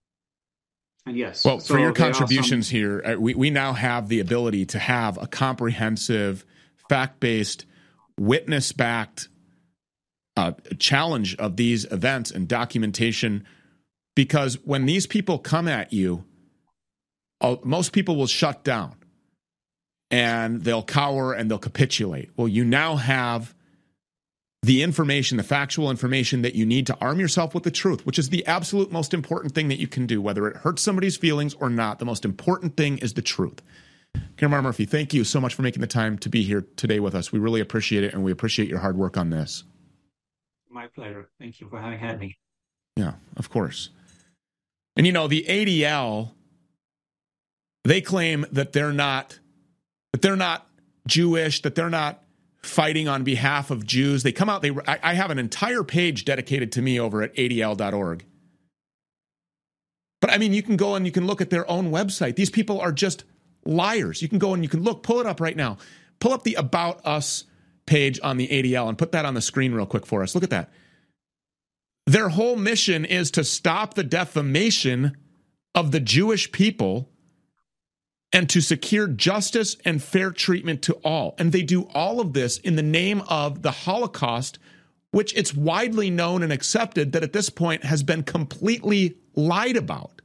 And yes. Well, so for your contributions some... here, uh, we, we now have the ability to have a comprehensive, fact-based witness-backed uh, challenge of these events and documentation, because when these people come at you, uh, most people will shut down and they'll cower and they'll capitulate. Well, you now have the information, the factual information that you need to arm yourself with the truth, which is the absolute most important thing that you can do, whether it hurts somebody's feelings or not. The most important thing is the truth. Karen Murphy, thank you so much for making the time to be here today with us. We really appreciate it, and we appreciate your hard work on this. My pleasure. Thank you for having had me. Yeah, of course. And, you know, the A D L, they claim that they're not, that they're not Jewish, that they're not fighting on behalf of Jews. They come out, they I, I have an entire page dedicated to me over at A D L dot org. But I mean, you can go and you can look at their own website. These people are just liars. You can go and you can look, pull it up right now. Pull up the About Us page on the A D L and put that on the screen real quick for us. Look at that. Their whole mission is to stop the defamation of the Jewish people and to secure justice and fair treatment to all. And they do all of this in the name of the Holocaust, which it's widely known and accepted that at this point has been completely lied about.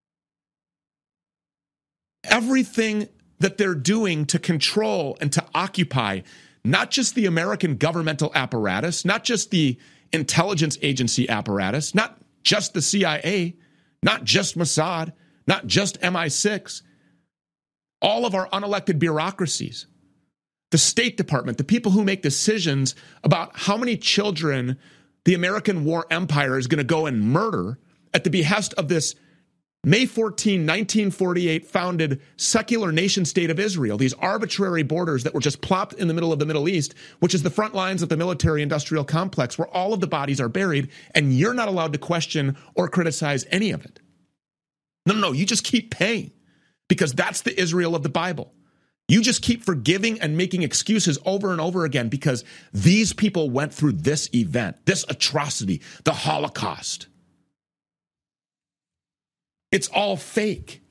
Everything that they're doing to control and to occupy not just the American governmental apparatus, not just the intelligence agency apparatus, not just the C I A, not just Mossad, not just M I six, all of our unelected bureaucracies, the State Department, the people who make decisions about how many children the American war empire is going to go and murder at the behest of this May fourteenth, nineteen forty-eight founded secular nation state of Israel, these arbitrary borders that were just plopped in the middle of the Middle East, which is the front lines of the military-industrial complex where all of the bodies are buried, and you're not allowed to question or criticize any of it. No, no, no, you just keep paying. Because that's the Israel of the Bible. You just keep forgiving and making excuses over and over again because these people went through this event, this atrocity, the Holocaust. It's all fake.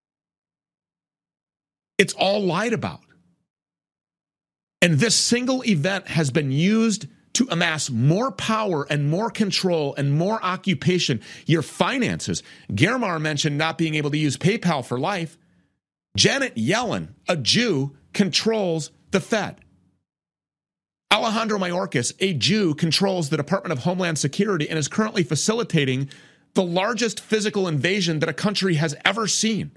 It's all lied about. And this single event has been used to amass more power and more control and more occupation, your finances. Germar mentioned not being able to use PayPal for life. Janet Yellen, a Jew, controls the Fed. Alejandro Mayorkas, a Jew, controls the Department of Homeland Security and is currently facilitating the largest physical invasion that a country has ever seen.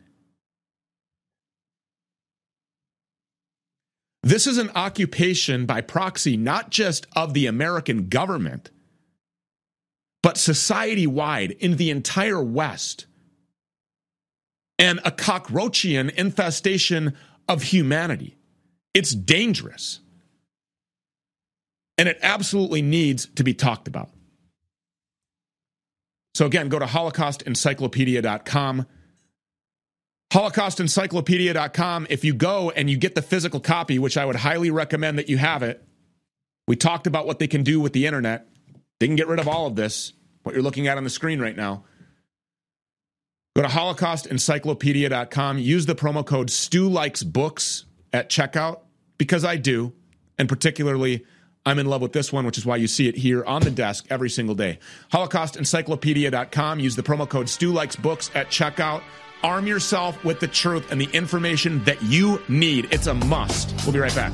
This is an occupation by proxy, not just of the American government, but society-wide in the entire West. And a cockroachian infestation of humanity. It's dangerous. And it absolutely needs to be talked about. So again, go to holocaust encyclopedia dot com. holocaust encyclopedia dot com. If you go and you get the physical copy, which I would highly recommend that you have it, we talked about what they can do with the internet. They can get rid of all of this, what you're looking at on the screen right now. Go to holocaust encyclopedia dot com. Use the promo code Stu Likes Books at checkout, because I do. And particularly, I'm in love with this one, which is why you see it here on the desk every single day. holocaust encyclopedia dot com. Use the promo code Stu Likes Books at checkout. Arm yourself with the truth and the information that you need. It's a must. We'll be right back.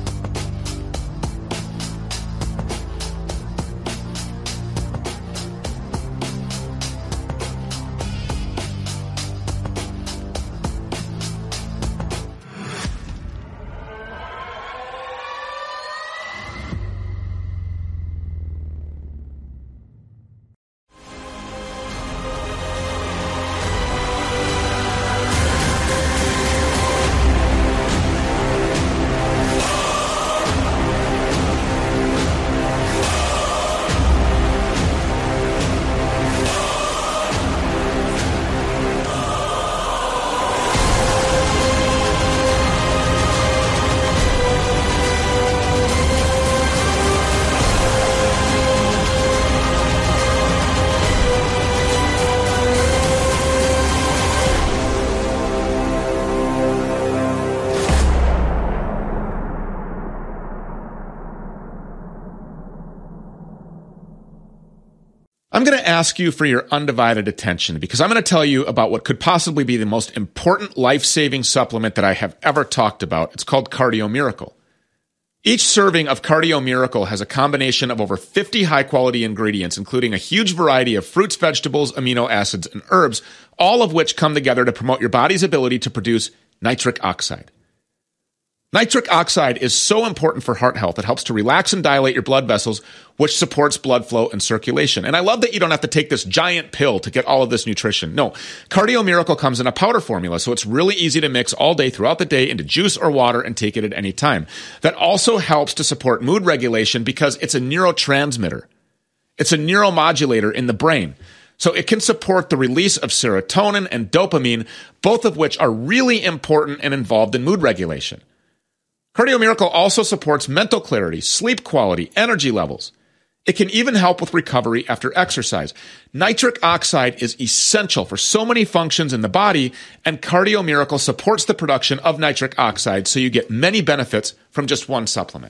I'm going to ask you for your undivided attention because I'm going to tell you about what could possibly be the most important life-saving supplement that I have ever talked about. It's called Cardio Miracle. Each serving of Cardio Miracle has a combination of over fifty high-quality ingredients, including a huge variety of fruits, vegetables, amino acids, and herbs, all of which come together to promote your body's ability to produce nitric oxide. Nitric oxide is so important for heart health. It helps to relax and dilate your blood vessels, which supports blood flow and circulation. And I love that you don't have to take this giant pill to get all of this nutrition. No, Cardio Miracle comes in a powder formula, so it's really easy to mix all day throughout the day into juice or water and take it at any time. That also helps to support mood regulation because it's a neurotransmitter. It's a neuromodulator in the brain. So it can support the release of serotonin and dopamine, both of which are really important and involved in mood regulation. Cardio Miracle also supports mental clarity, sleep quality, energy levels. It can even help with recovery after exercise. Nitric oxide is essential for so many functions in the body, and Cardio Miracle supports the production of nitric oxide so you get many benefits from just one supplement.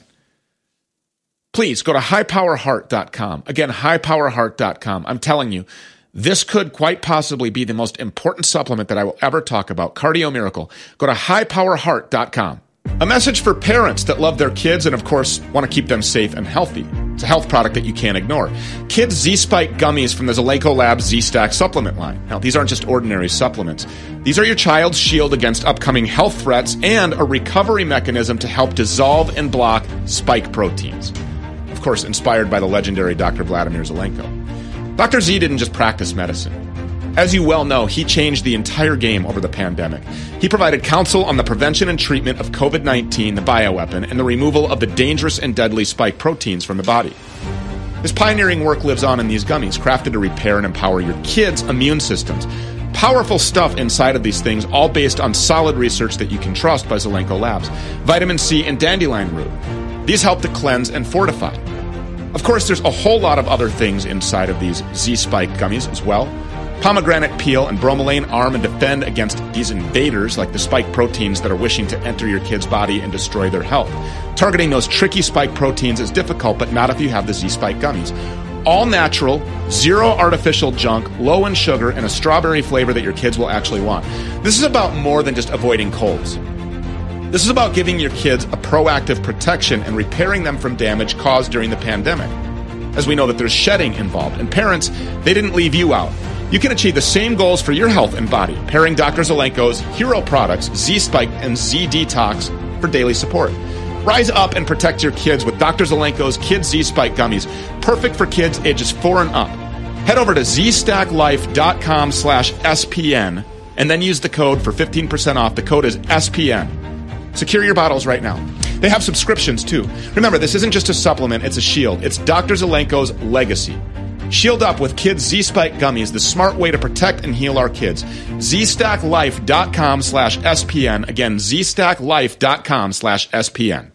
Please go to high power heart dot com. Again, high power heart dot com. I'm telling you, this could quite possibly be the most important supplement that I will ever talk about. Cardio Miracle. Go to high power heart dot com. A message for parents that love their kids and, of course, want to keep them safe and healthy. It's a health product that you can't ignore. Kids Z-Spike gummies from the Zelenko Labs Z-Stack supplement line. Now, these aren't just ordinary supplements. These are your child's shield against upcoming health threats and a recovery mechanism to help dissolve and block spike proteins. Of course, inspired by the legendary Doctor Vladimir Zelenko. Doctor Z didn't just practice medicine. As you well know, he changed the entire game over the pandemic. He provided counsel on the prevention and treatment of COVID nineteen, the bioweapon, and the removal of the dangerous and deadly spike proteins from the body. His pioneering work lives on in these gummies, crafted to repair and empower your kids' immune systems. Powerful stuff inside of these things, all based on solid research that you can trust by Zelenko Labs. Vitamin C and dandelion root. These help to cleanse and fortify. Of course, there's a whole lot of other things inside of these Z-Spike gummies as well. Pomegranate peel and bromelain arm and defend against these invaders like the spike proteins that are wishing to enter your kid's body and destroy their health. Targeting those tricky spike proteins is difficult, but not if you have the Z-Spike gummies. All natural, zero artificial junk, low in sugar, and a strawberry flavor that your kids will actually want. This is about more than just avoiding colds. This is about giving your kids a proactive protection and repairing them from damage caused during the pandemic. As we know that there's shedding involved, and parents, they didn't leave you out. You can achieve the same goals for your health and body, pairing Doctor Zelenko's hero products, Z-Spike and Z-Detox, for daily support. Rise up and protect your kids with Doctor Zelenko's Kids Z-Spike gummies, perfect for kids ages four and up. Head over to z stack life dot com slash S P N and then use the code for fifteen percent off. The code is S P N. Secure your bottles right now. They have subscriptions too. Remember, this isn't just a supplement, it's a shield. It's Doctor Zelenko's legacy. Shield up with Kids Z-Spike gummies, the smart way to protect and heal our kids. z stack life dot com slash S P N. Again, z stack life dot com slash S P N.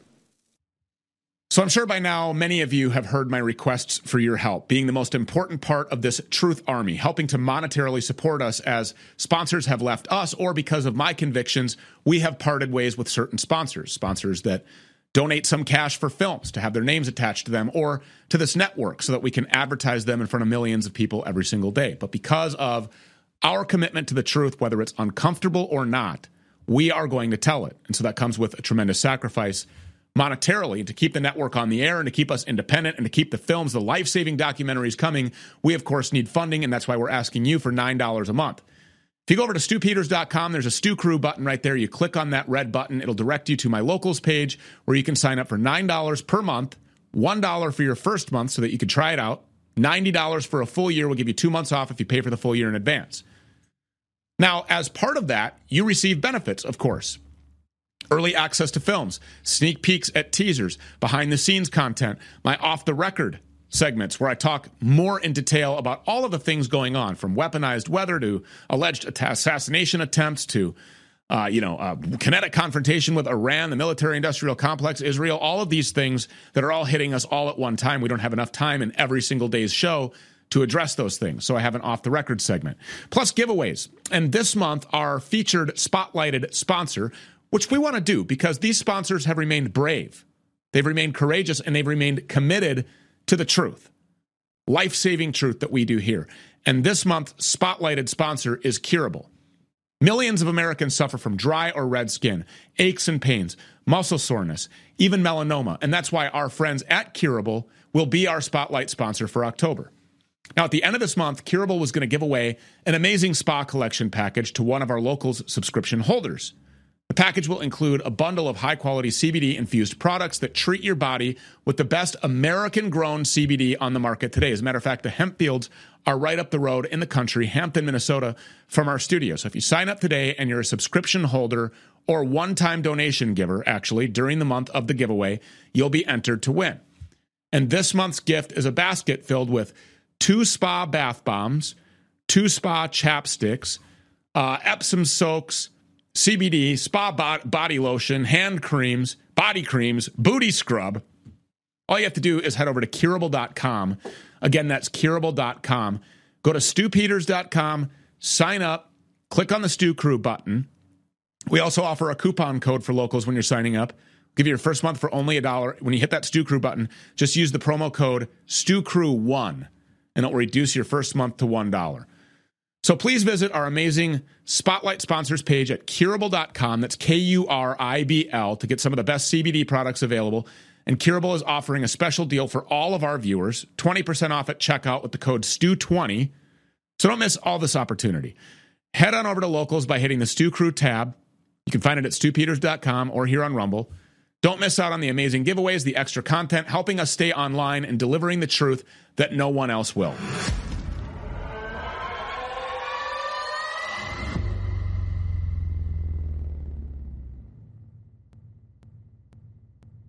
So I'm sure by now many of you have heard my requests for your help, being the most important part of this Truth Army, helping to monetarily support us as sponsors have left us, or because of my convictions, we have parted ways with certain sponsors, sponsors that donate some cash for films to have their names attached to them or to this network so that we can advertise them in front of millions of people every single day. But because of our commitment to the truth, whether it's uncomfortable or not, we are going to tell it. And so that comes with a tremendous sacrifice monetarily to keep the network on the air and to keep us independent and to keep the films, the life-saving documentaries coming. We, of course, need funding, and that's why we're asking you for nine dollars a month. If you go over to stu peters dot com, there's a Stu Crew button right there. You click on that red button. It'll direct you to my locals page where you can sign up for nine dollars per month, one dollar for your first month so that you can try it out. ninety dollars for a full year. We'll give you two months off if you pay for the full year in advance. Now, as part of that, you receive benefits, of course. Early access to films, sneak peeks at teasers, behind-the-scenes content, my off-the-record segments where I talk more in detail about all of the things going on, from weaponized weather to alleged assassination attempts to, uh, you know, uh, kinetic confrontation with Iran, the military-industrial complex, Israel, all of these things that are all hitting us all at one time. We don't have enough time in every single day's show to address those things, so I have an off-the-record segment. Plus giveaways. And this month, our featured spotlighted sponsor, which we want to do because these sponsors have remained brave. They've remained courageous, and they've remained committed to the truth. life-saving truth that we do here. And this month's spotlighted sponsor is Curable. Millions of Americans suffer from dry or red skin, aches and pains, muscle soreness, even melanoma. And that's why our friends at Curable will be our spotlight sponsor for October. Now, at the end of this month, Curable was going to give away an amazing spa collection package to one of our locals' subscription holders. The package will include a bundle of high-quality C B D-infused products that treat your body with the best American-grown C B D on the market today. As a matter of fact, the hemp fields are right up the road in the country, Hampton, Minnesota, from our studio. So if you sign up today and you're a subscription holder or one-time donation giver, actually, during the month of the giveaway, you'll be entered to win. And this month's gift is a basket filled with two spa bath bombs, two spa chapsticks, uh, Epsom soaks, C B D, spa bo- body lotion, hand creams, body creams, booty scrub. All you have to do is head over to curable dot com. Again, that's curable dot com. Go to stu peters dot com, sign up, click on the Stu Crew button. We also offer a coupon code for locals when you're signing up. Give you your first month for only a dollar. When you hit that Stu Crew button, just use the promo code Stu Crew one, and it will reduce your first month to one dollar. So please visit our amazing Spotlight sponsors page at curable dot com. That's K U R I B L to get some of the best C B D products available. And Curable is offering a special deal for all of our viewers, twenty percent off at checkout with the code Stu twenty. So don't miss all this opportunity. Head on over to Locals by hitting the Stu Crew tab. You can find it at stu peters dot com or here on Rumble. Don't miss out on the amazing giveaways, the extra content, helping us stay online and delivering the truth that no one else will.